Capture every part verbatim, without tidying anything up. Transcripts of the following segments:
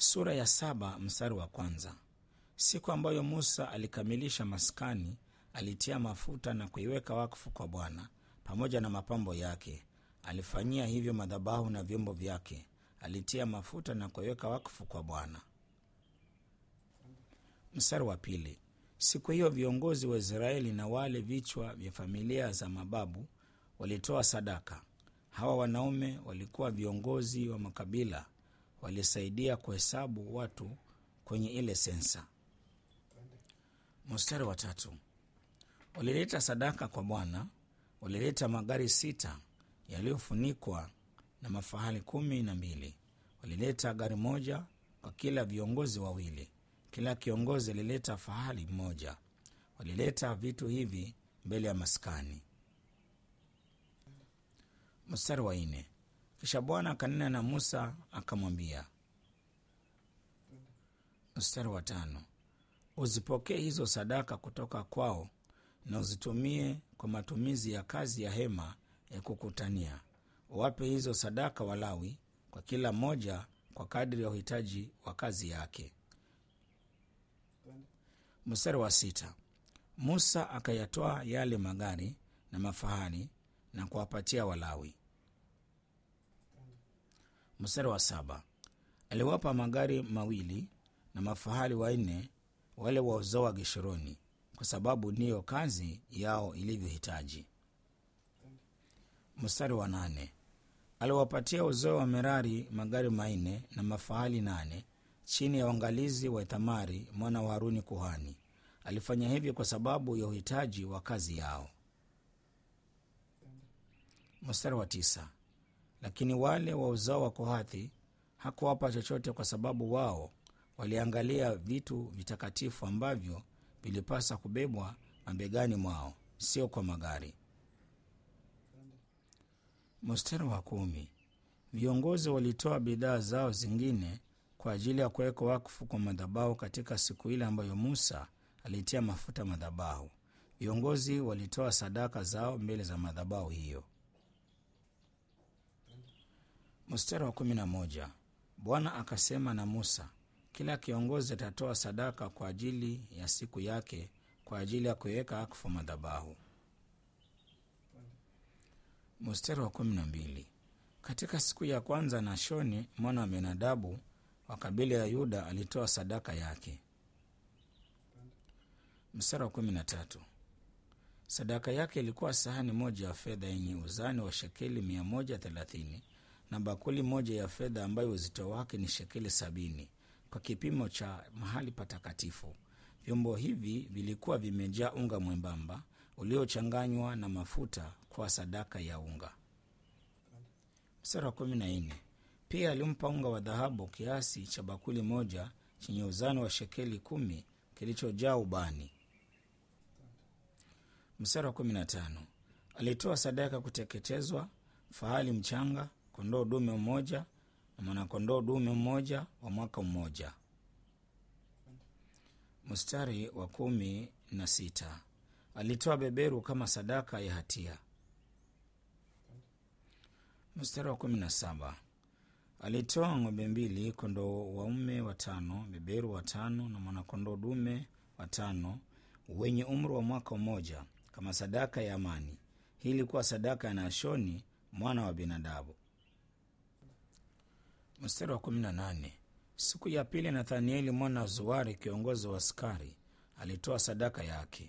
Sura ya saba mstari wa kwanza. Siku ambayo Musa alikamilisha maskani, alitia mafuta na kuiweka wakfu kwa Bwana pamoja na mapambo yake. Alifanyia hivyo madhabahu na vyombo vyake. Alitia mafuta na kuiweka wakfu kwa Bwana. Mstari wa pili. Siku hiyo viongozi wa Israeli na wale vichwa vya familia za mababu walitoa sadaka. Hawa wanaume walikuwa viongozi wa makabila, walisaidia kuhesabu watu kwenye ile sensa. Mstari wa tatu. Walileta sadaka kwa Bwana. Walileta magari sita yaliyofunikwa na mafahali kumi na mbili. Walileta gari moja kwa kila viongozi wawili. Kila kiongozi alileta fahali mmoja. Walileta vitu hivi mbele ya maskani. Mstari wa nne. Kisha Bwana akanena na Musa akamwambia. Mstari wa tano. Uzipokee hizo sadaka kutoka kwao na uzitumie kwa matumizi ya kazi ya hema ya kukutania. Uwape hizo sadaka Walawi, kwa kila moja kwa kadri ya uhitaji wa kazi yake. Mstari wa sita. Musa akayatoa yale magari na mafahali na kuwapatia Walawi. Mstari wa saba. Aliwapa magari mawili na mafahali wanne wale wa uzao wa Geshuruni, kwa sababu ndiyo kazi yao ilivyohitaji. Mstari wa nane. Aliwapatia uzao wa Merari magari manne na mafahali nane chini ya uangalizi wa Ithamari mwana wa Haruni kuhani. Alifanya hivi kwa sababu ya uhitaji wa kazi yao. Mstari wa tisa. Lakini wale wa uzao wa Kohathi hakuwapa chochote, kwa sababu wao waliangalia vitu vitakatifu ambavyo vilipasa kubebwa mabegani mwao, sio kwa magari. Mstari wa kumi. Viongozi walitoa bidhaa zao zingine kwa ajili ya kuweka wakfu kwa madhabahu katika siku ile ambayo Musa alitia mafuta madhabahu. Viongozi walitoa sadaka zao mbele za madhabahu hiyo. Mstari wa kumi na moja. Bwana akasema na Musa, kila kiongozi atatoa sadaka kwa ajili ya siku yake kwa ajili ya kuweka wakfu madhabahu. Mstari wa kumi na mbili. Katika siku ya kwanza Nashoni mwana wa Aminadabu wa kabila ya Yuda alitoa sadaka yake. Mstari wa kumi na tatu. Sadaka yake ilikuwa sahani moja ya fedha yenye uzani wa shekeli mia moja thelathini na bakuli moja ya fedha ambayo uzito wake ni shekeli sabini kwa kipimo cha mahali patakatifu. Vyombo hivi vilikuwa vimejaa unga mwembamba uliochanganywa na mafuta kwa sadaka ya unga. Mstari wa kumi na nne. Pia alimpa unga wa dhahabu kiasi cha bakuli moja chenye uzani wa shekeli kumi kilichojaa ubani. Mstari wa kumi na tano. Alitoa sadaka kuteketezwa fahali mchanga, kondoo dume mmoja na mwanakondoo dume mmoja wa mwaka mmoja. Mstari wa kumi na sita. Alitoa beberu kama sadaka ya hatia. Mstari wa kumi na saba. Alitoa ng'ombe mbili, kondoo waume watano, beberu watano na mwanakondoo dume watano wenye umri wa mwaka mmoja kama sadaka ya amani. Hii ilikuwa sadaka ya Nashoni mwana wa Aminadabu. Mstari wa kumi na nane. Siku ya pili Nathanieli mwana wa Zuari, kiongozi wa askari, alitoa sadaka yake.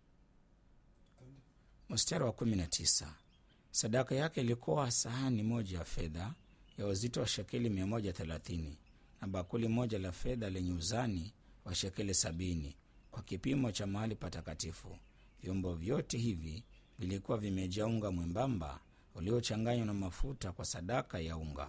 Mstari wa kumi na tisa. Sadaka yake ilikuwa sahani moja ya fedha ya uzito wa shekeli mia moja thelathini na bakuli moja la fedha lenye uzani wa shekeli sabini kwa kipimo cha mahali patakatifu. Vyombo vyote hivi vilikuwa vimejaa unga mwembamba uliochanganywa na mafuta kwa sadaka ya unga.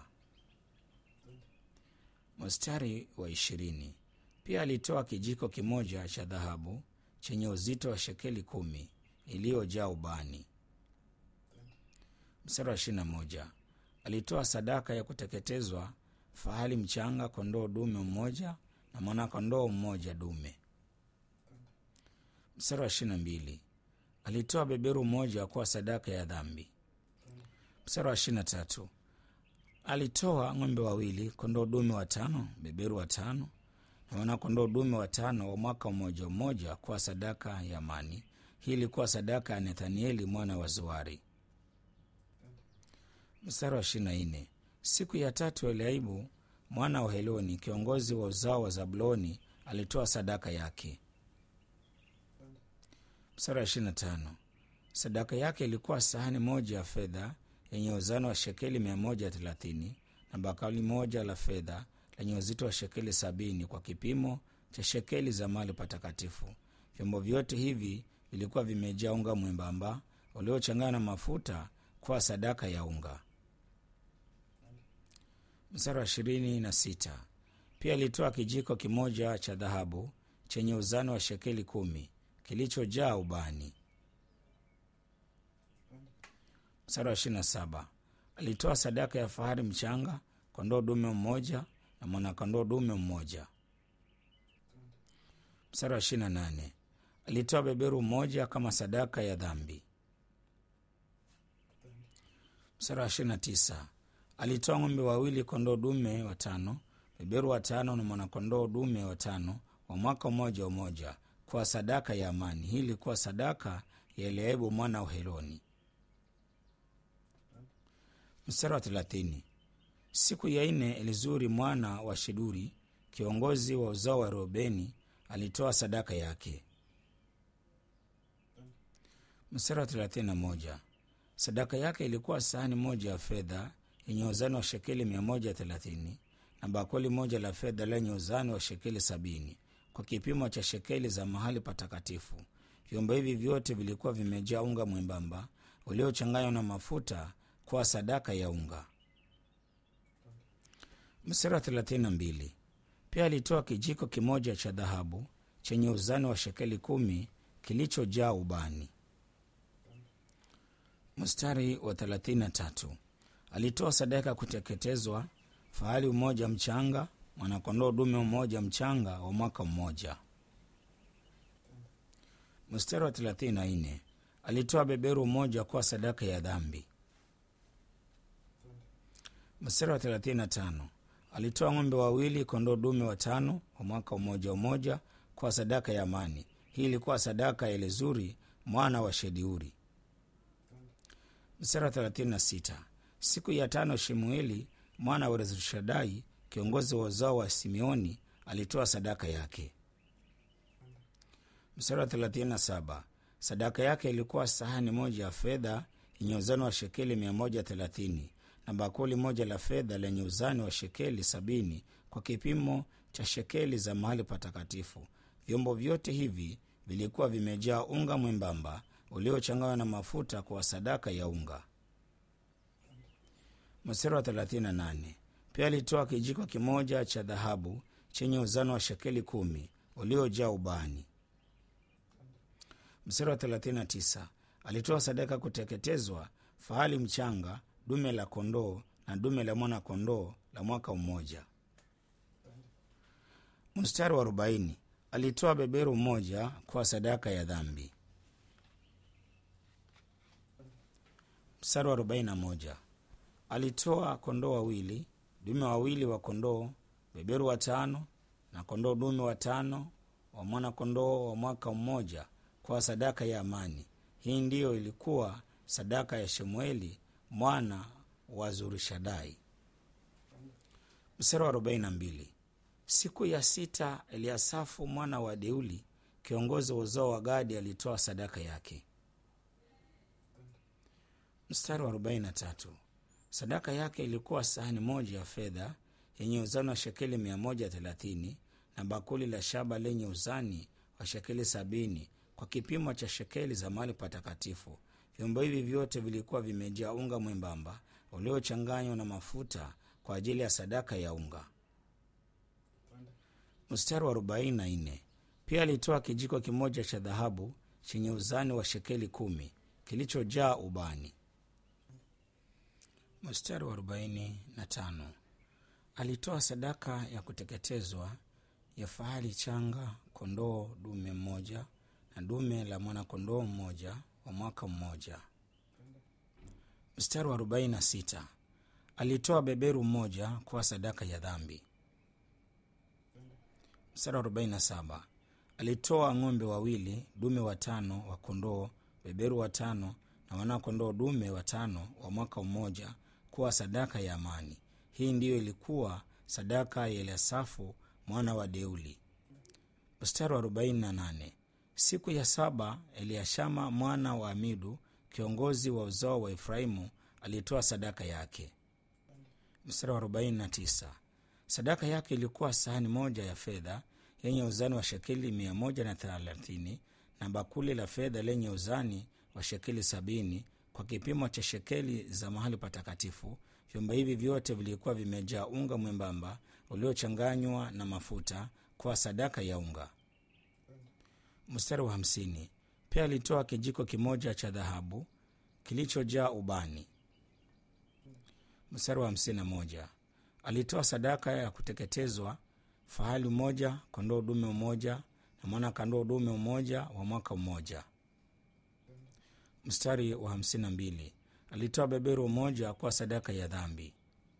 Mstari wa ishirini. Pia alitoa kijiko kimoja cha dhahabu chenye uzito wa shekeli kumi iliyojaa ubani. Mstari wa ishirini na moja. Alitoa sadaka ya kuteketezwa fahali mchanga, kondoo dume mmoja na mwana kondoo mmoja dume. Mstari wa ishirini na mbili. Alitoa beberu mmoja kwa sadaka ya dhambi. Mstari wa ishirini na tatu. Alitoa ng'ombe wawili, kondoo dume watano, beberu watano na wana kondoo dume watano wa mwaka mmoja mmoja kwa sadaka ya amani. Hii ilikuwa sadaka ya Nethanieli mwana wa Zuari. Mstari wa ishirini na nne. Siku ya tatu Eliabu mwana wa Heloni, kiongozi wa uzao wa Zabuloni, alitoa sadaka yake. Mstari wa ishirini na tano. Sadaka yake ilikuwa sahani moja ya fedha yenye uzani wa shekeli mia moja thelathini na bakuli moja la fedha lenye uzito wa shekeli sabini kwa kipimo cha shekeli za mahali patakatifu. Vyombo vyote hivi vilikuwa vimejaa unga mwembamba uliochanganywa na mafuta kwa sadaka ya unga. Mstari wa ishirini na sita. Pia alitoa kijiko kimoja cha dhahabu chenye uzani wa shekeli kumi kilichojaa ubani. Mstari wa ishirini na saba. Alitoa sadaka ya fahari mchanga, kondoo dume mmoja na mwana-kondoo dume mmoja. Mstari wa ishirini na nane. Alitoa beberu mmoja kama sadaka ya dhambi. Mstari wa ishirini na tisa. Alitoa ng'ombe wawili, kondoo dume watano, beberu watano na mwana-kondoo dume watano wa mwaka mmoja mmoja kwa sadaka ya amani. Hii ilikuwa sadaka ya Eliabu mwana wa Heloni. Mstari wa thelathini. Siku ya nne Elizuri mwana wa Sheduri, kiongozi wa uzao wa Reubeni, alitoa sadaka yake. Mstari wa thelathini na moja. Sadaka yake ilikuwa sahani moja ya fedha yenye uzani wa shekeli mia moja thelathini na bakuli moja la fedha lenye uzani wa shekeli sabini kwa kipimo cha shekeli za mahali patakatifu. Vyombo hivi vyote vilikuwa vimejaa unga mwembamba uliochanganywa na mafuta kwa sadaka ya unga. Mstari wa thelathini na mbili. Pia alitoa kijiko kimoja cha dhahabu chenye uzani wa shekeli kumi kilichojaa ubani. Mstari wa thelathini na tatu. Alitoa sadaka kuteketezwa fahali mmoja mchanga, mwana-kondoo dume mmoja mchanga wa mwaka mmoja. Mstari wa thelathini na nne. Alitoa beberu mmoja kwa sadaka ya dhambi. Mstari wa thelathini na tano. Alitoa ng'ombe wawili, kondoo dume watano wa mwaka mmoja mmoja kwa sadaka ya amani. Hii ilikuwa sadaka ya Elizuri mwana wa Sheduri. Mstari wa thelathini na sita. Siku ya tano Shemueli mwana wa Rezurishadai, kiongozi wa uzao wa Simeoni, alitoa sadaka yake. Mstari wa thelathini na saba. Sadaka yake ilikuwa sahani moja ya fedha yenye uzani wa shekeli mia moja thelathini na bakuli moja la fedha lenye uzani wa shekeli sabini kwa kipimo cha shekeli za mahali patakatifu. Vyombo vyote hivi vilikuwa vimejaa unga mwembamba uliochanganywa na mafuta kwa sadaka ya unga. Mstari wa thelathini na nane. Pia alitoa kijiko kimoja cha dhahabu chenye uzani wa shekeli kumi uliojaa ubani. Mstari wa thelathini na tisa. Alitoa sadaka kuteketezwa fahali mchanga, dume la kondoo na dume la mwana kondoo la mwaka mmoja. Mstari wa arobaini. Alitoa beberu mmoja kwa sadaka ya dhambi. Mstari wa arobaini na moja. Alitoa kondoo wawili, dume wawili wa kondoo, beberu watano na kondoo dume watano wa mwana kondoo wa mwaka mmoja kwa sadaka ya amani. Hii ndiyo ilikuwa sadaka ya Shemueli mwana wa Zurishadai. Mstari wa arobaini na mbili. Siku ya sita Eliasafu mwana wa Deuli, kiongozi wa uzao wa Gadi, alitoa sadaka yake. Mstari wa arobaini na tatu. Sadaka yake ilikuwa sahani moja ya fedha yenye uzani wa shekeli mia moja thelathini na bakuli la shaba lenye uzani wa shekeli sabini kwa kipimo cha shekeli za mahali patakatifu. Vyombo hivi vyote vilikuwa vimejaa unga mwembamba uliochanganywa na mafuta kwa ajili ya sadaka ya unga. Mstari wa arobaini na nne. Pia alitoa kijiko kimoja cha dhahabu chenye uzani wa shekeli kumi kilichojaa ubani. Mstari wa arobaini na tano. Alitoa sadaka ya kuteketezwa ya fahali changa, kondoo dume mmoja na dume la mwana kondoo mmoja wa mwaka mmoja. Mstari wa arobaini na sita. alitoa beberu mmoja kuwa sadaka ya dhambi. Mstari wa arobaini na saba. Alitoa ng'ombe wawili, dume watano wa kondoo, beberu watano na wana-kondoo dume watano wa mwaka mmoja kuwa sadaka ya amani. Hii ndiyo ilikuwa sadaka ya Eliasafu mwana wa Deuli. Mstari wa arobaini na nane. Siku ya saba Eliashama mwana wa Amidu, kiongozi wa uzao wa Efraimu, alitoa sadaka yake. Mstari wa arobaini na tisa. Sadaka yake ilikuwa sahani moja ya fedha yenye uzani wa shekeli mia moja na thelathini na bakuli la fedha lenye uzani wa shekeli sabini kwa kipimo cha shekeli za mahali patakatifu. Vyombo hivi vyote vilikuwa vimejaa unga mwembamba uliochanganywa na mafuta kwa sadaka ya unga. Mstari wa hamsini. Pia alitoa kijiko kimoja cha dhahabu kilichojaa ubani. Mstari wa hamsini na moja. Alitoa sadaka ya kuteketezwa fahali mmoja, kondoo dume mmoja na mwana kondoo dume mmoja wa mwaka mmoja. Mstari wa hamsini na mbili. Alitoa beberu mmoja kwa sadaka ya dhambi.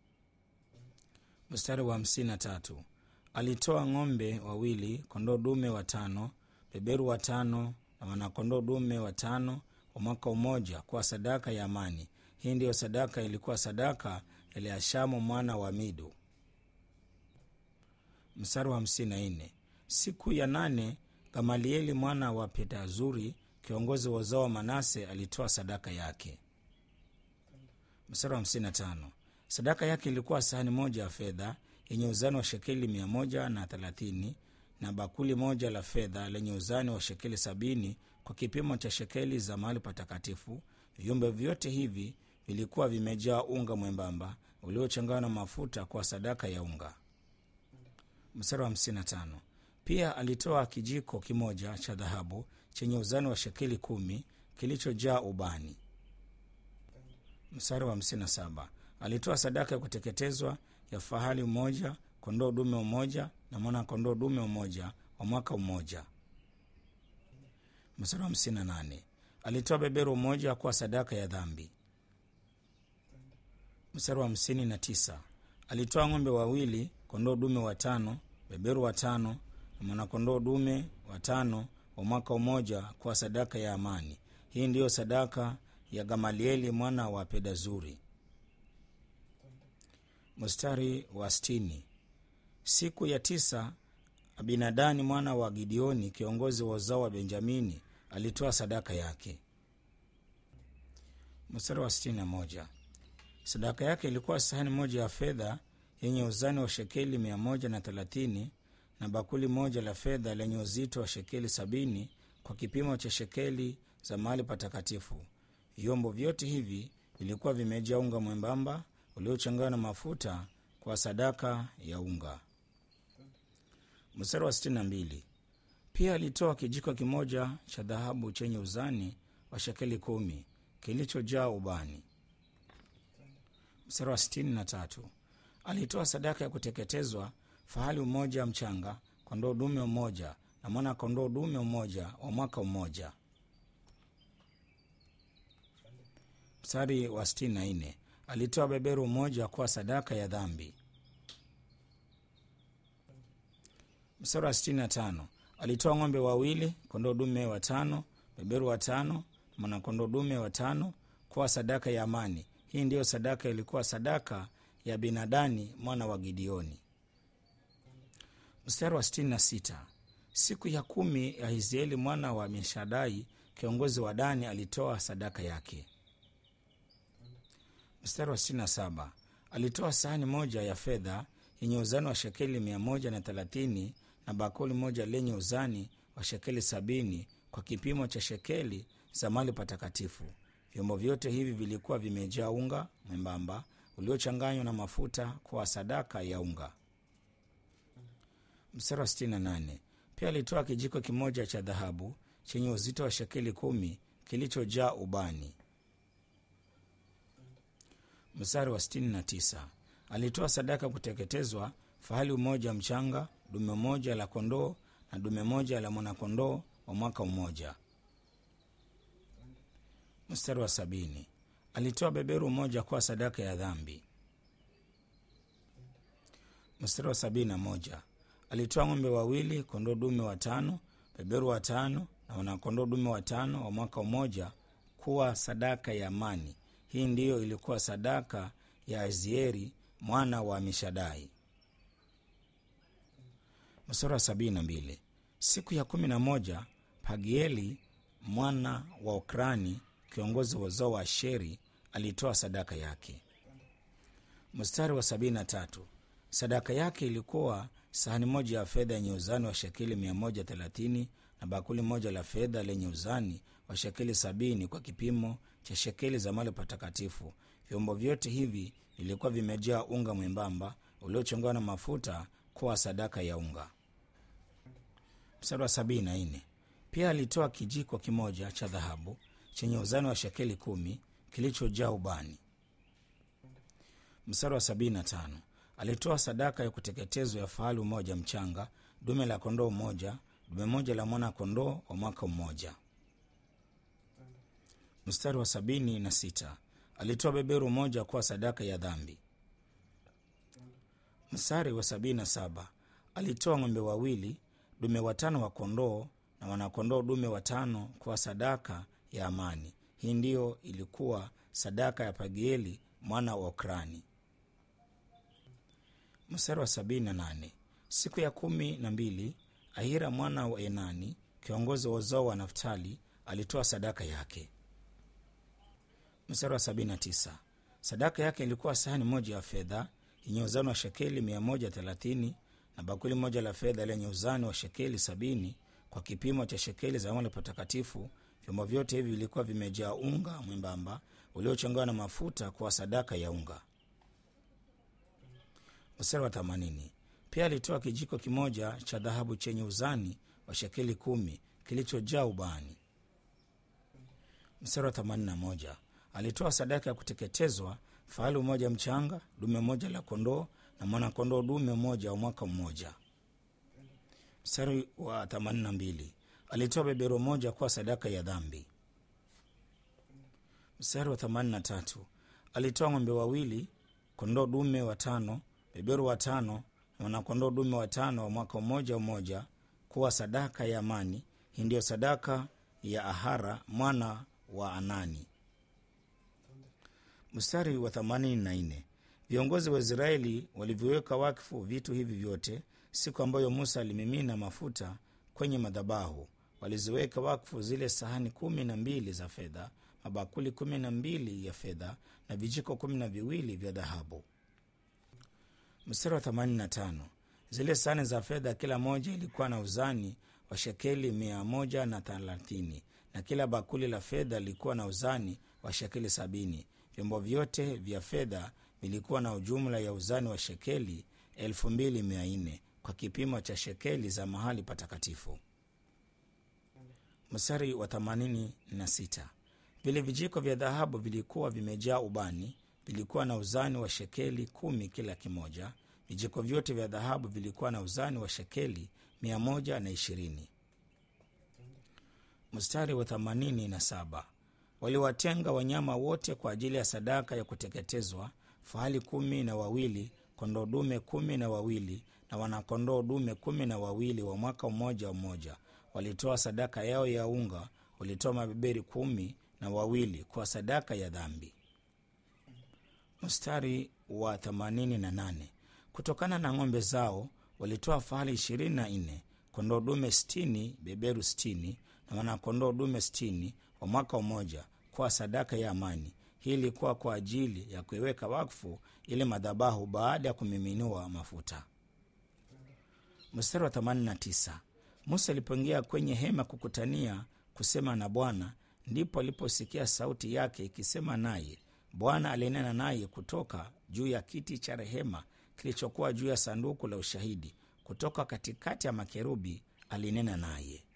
Mstari wa hamsini na tatu. Alitoa ng'ombe wawili, kondoo dume watano, beberu watano na wana-kondoo dume watano wa mwaka mmoja kwa sadaka ya amani. Hii ndiyo sadaka ilikuwa sadaka ya Eliashamu mwana wa Amidu. Mstari wa hamsini na nne. Siku ya nane Gamalieli mwana wa Pedazuri, kiongozi wa uzao wa Manase, alitoa sadaka yake. Mstari wa hamsini na tano. Sadaka yake ilikuwa sahani moja ya fedha yenye uzani wa shekeli mia moja na thelathini na bakuli moja la fedha lenye uzani wa shekeli sabini kwa kipimo cha shekeli za mahali patakatifu. Vyombo vyote hivi vilikuwa vimejaa unga mwembamba uliochanganywa na mafuta kwa sadaka ya unga. Mstari wa hamsini na tano. Pia alitoa kijiko kimoja cha dhahabu chenye uzani wa shekeli kumi kilichojaa ubani. Mstari wa hamsini na saba. Alitoa sadaka ya kuteketezwa ya fahali mmoja, kondoo dume mmoja na mwana kondoo dume mmoja wa mwaka mmoja. Mstari wa hamsini na nane. Alitoa beberu mmoja kwa sadaka ya dhambi. Mstari wa hamsini na tisa. Alitoa ng'ombe wawili, kondoo dume watano, beberu watano na mwana-kondoo dume watano wa mwaka mmoja kwa sadaka ya amani. Hii ndiyo sadaka ya Gamalieli mwana wa Pedazuri. Mstari wa sitini. Siku ya tisa Abinadani mwana wa Gideoni, kiongozi wa uzao wa Benjamini, alitoa sadaka yake. Mstari wa sitini na moja. Sadaka yake ilikuwa sahani moja ya fedha yenye uzani wa shekeli mia moja na thelathini na bakuli moja la fedha lenye uzito wa shekeli sabini kwa kipimo cha shekeli za mahali patakatifu. Vyombo vyote hivi vilikuwa vimejaa unga mwembamba uliochanganywa na mafuta kwa sadaka ya unga. Mstari wa sitini na mbili. Pia alitoa kijiko kimoja cha dhahabu chenye uzani wa shekeli kumi kilichojaa ubani. Mstari wa sitini na tatu. Alitoa sadaka ya kuteketezwa fahali mmoja mchanga, kondoo dume mmoja na mwana kondoo dume mmoja wa mwaka mmoja. Mstari wa sitini na nne. Alitoa beberu mmoja kwa sadaka ya dhambi. Mstari wa sitini na tano. Alitoa ng'ombe wawili, kondoo dume watano, beberu watano, mwana-kondoo dume watano kwa sadaka ya amani. Hii ndiyo sadaka ilikuwa sadaka ya Binadani mwana wa Gideoni. Mstari wa sitini na sita. Siku ya kumi ya Hizieli mwana wa Mishadai, kiongozi wa Dani, alitoa sadaka yake. Mstari wa sitini na saba. Alitoa sahani moja ya fedha yenye uzani wa shekeli mia moja na thelathini na bakuli moja lenye uzani wa shekeli sabini kwa kipimo cha shekeli za mahali patakatifu. Vyombo vyote hivi vilikuwa vimejaa unga mwembamba uliochanganywa na mafuta kwa sadaka ya unga. Mstari wa sitini na nane. Pia alitoa kijiko kimoja cha dhahabu chenye uzito wa shekeli kumi kilichojaa ubani. Mstari wa sitini na tisa. Alitoa sadaka kuteketezwa fahali mmoja mchanga, dume moja la kondoo na dume moja la mwana-kondoo wa mwaka mmoja. Mstari wa sabini. Alitoa beberu moja kwa sadaka ya dhambi. Mstari wa sabini na moja. Alitoa ng'ombe wawili, kondoo dume watano, beberu watano na wanakondoo dume watano wa mwaka mmoja kuwa sadaka ya amani. Hii ndiyo ilikuwa sadaka ya Azieri mwana wa Amishadai. Mstari wa sabini na mbili. Siku ya kumi na moja Pagieli mwana wa Okrani, kiongozi wa uzao wa Asheri, alitoa sadaka yake. Mstari wa sabini na tatu. Sadaka yake ilikuwa sahani moja ya fedha yenye uzani wa shekeli mia moja thelathini na bakuli moja la fedha lenye uzani wa shekeli sabini kwa kipimo cha shekeli za mahali patakatifu. Vyombo vyote hivi vilikuwa vimejaa unga mwembamba uliochanganywa na mafuta kuwa sadaka ya unga. Mstari wa sabini na nne. Pia alitoa kijiko kimoja cha dhahabu chenye uzani wa shekeli kumi kilichojaa ubani. Mstari wa sabini na tano. Alitoa sadaka ya kuteketezwa ya fahali mmoja mchanga, dume la kondoo moja, dume moja la mwana kondoo wa mwaka mmoja. Mstari wa sabini na sita. Alitoa beberu moja kuwa sadaka ya dhambi. Mstari wa sabini na saba. Alitoa ng'ombe wawili, dume watano wa kondoo na wanakondoo dume watano kuwa sadaka ya amani. Hii ndiyo ilikuwa sadaka ya Pagieli mwana wa Okrani. Mstari wa sabini na nane. Siku ya kumi na mbili Ahira mwana wa Enani, kiongozi wa uzao wa Naftali, alitoa sadaka yake. Mstari wa sabini na tisa. Sadaka yake ilikuwa sahani moja ya fedha yenye uzani wa shekeli mia moja thelathini na bakuli moja la fedha lenye uzani wa shekeli sabini kwa kipimo cha shekeli za mahali patakatifu. Vyombo vyote hivi vilikuwa vimejaa unga mwembamba uliochanganywa na mafuta kwa sadaka ya unga. Mstari wa themanini. Pia alitoa kijiko kimoja cha dhahabu chenye uzani wa shekeli kumi kilichojaa ubani. Mstari wa themanini na moja. Alitoa sadaka ya kuteketezwa fahali mmoja mchanga, dume moja la kondoo na mwana kondoo dume moja wa mwaka mmoja. Mstari wa themanini na mbili. Alitoa beberu moja kwa sadaka ya dhambi. Mstari wa themanini na tatu. Alitoa ng'ombe wawili, kondoo dume watano, beberu watano na wanakondoo dume watano wa mwaka mmoja mmoja kuwa sadaka ya amani. Hii ndiyo sadaka ya Ahara mwana wa Anani. Mstari wa themanini na nne. Viongozi wa Israeli waliviweka wakfu vitu hivi vyote siku ambayo Musa alimimina mafuta kwenye madhabahu. Waliziweka wakfu zile sahani kumi na mbili za fedha, mabakuli kumi na mbili ya fedha na vijiko kumi na viwili vya dhahabu. Mstari wa themanini na tano. Zile sahani za fedha kila moja ilikuwa na uzani wa shekeli mia moja na thelathini na kila bakuli la fedha lilikuwa na uzani wa shekeli sabini. Vyombo vyote vya fedha vilikuwa na ujumla ya uzani wa shekeli elfu mbili mia nne kwa kipimo cha shekeli za mahali patakatifu. Mstari wa themanini na sita. Vile vijiko vya dhahabu vilikuwa vimejaa ubani, vilikuwa na uzani wa shekeli kumi kila kimoja. Vijiko vyote vya dhahabu vilikuwa na uzani wa shekeli mia moja na ishirini. Mstari wa themanini na saba. Waliwatenga wanyama wote kwa ajili ya sadaka ya kuteketezwa, fahali kumi na wawili, kondoo dume kumi na wawili na wanakondoo dume kumi na wawili wa mwaka mmoja mmoja. Walitoa sadaka yao ya unga, walitoa mabeberi kumi na wawili kwa sadaka ya dhambi. Mstari wa themanini na nane. Kutokana na ng'ombe zao walitoa fahali ishirini na nne, kondoo dume sitini, beberu sitini na wanakondoo dume sitini wa mwaka mmoja kwa sadaka ya amani. Hii ilikuwa kwa ajili ya kuiweka wakfu ile madhabahu baada ya kumiminiwa mafuta. Mstari wa themanini na tisa. Musa alipoingia kwenye hema kukutania kusema na Bwana, ndipo aliposikia sauti yake ikisema naye. Bwana alinena naye kutoka juu ya kiti cha rehema kilichokuwa juu ya sanduku la ushahidi. Kutoka katikati ya makerubi alinena naye.